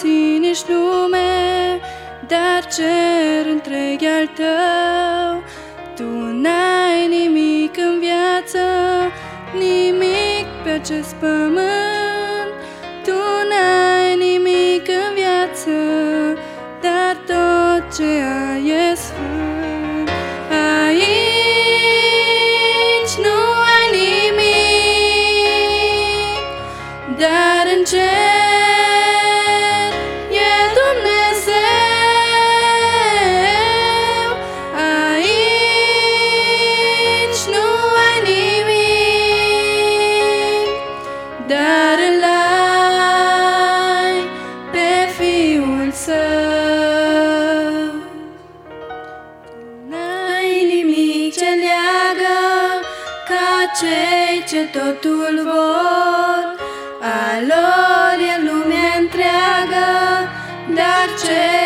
alții nici nume, dar cer întreg al tău. Tu n-ai nimic în viață, nimic pe acest pământ. Tu n-ai nimic în viață, dar tot ce ai e sfânt. Aici nu ai nimic, dar în cer e Dumnezeu. Aici nu ai nimic, dar îl ai pe Fiul Său. N-ai nimic ce leagă ca cei ce totul vor, a lor e lumea întreagă, dar ce